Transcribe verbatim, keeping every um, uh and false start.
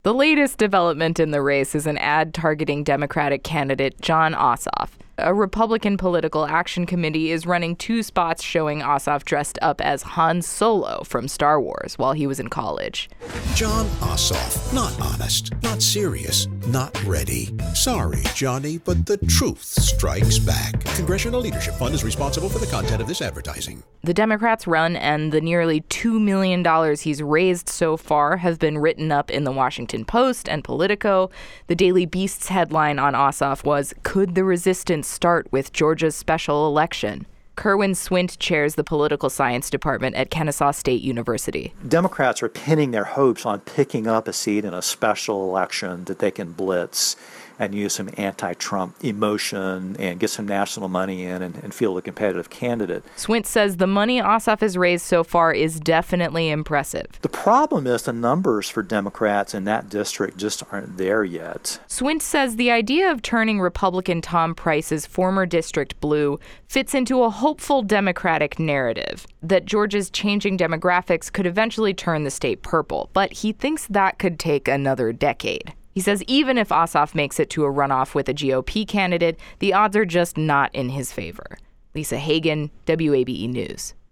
The latest development in the race is an ad targeting Democratic candidate Jon Ossoff. A Republican political action committee is running two spots showing Ossoff dressed up as Han Solo from Star Wars while he was in college. Jon Ossoff, not honest, not serious, not ready. Sorry, Johnny, but the truth strikes back. Congressional Leadership Fund is responsible for the content of this advertising. The Democrats' run and the nearly two million dollars he's raised so far have been written up in the Washington Post and Politico. The Daily Beast's headline on Ossoff was, "Could the resistance start with Georgia's special election?" Kerwin Swint chairs the political science department at Kennesaw State University. Democrats are pinning their hopes on picking up a seat in a special election that they can blitz and use some anti-Trump emotion and get some national money in and, and field a competitive candidate. Swint says the money Ossoff has raised so far is definitely impressive. The problem is the numbers for Democrats in that district just aren't there yet. Swint says the idea of turning Republican Tom Price's former district blue fits into a hopeful Democratic narrative that Georgia's changing demographics could eventually turn the state purple, but he thinks that could take another decade. He says even if Ossoff makes it to a runoff with a G O P candidate, the odds are just not in his favor. Lisa Hagen, W A B E News.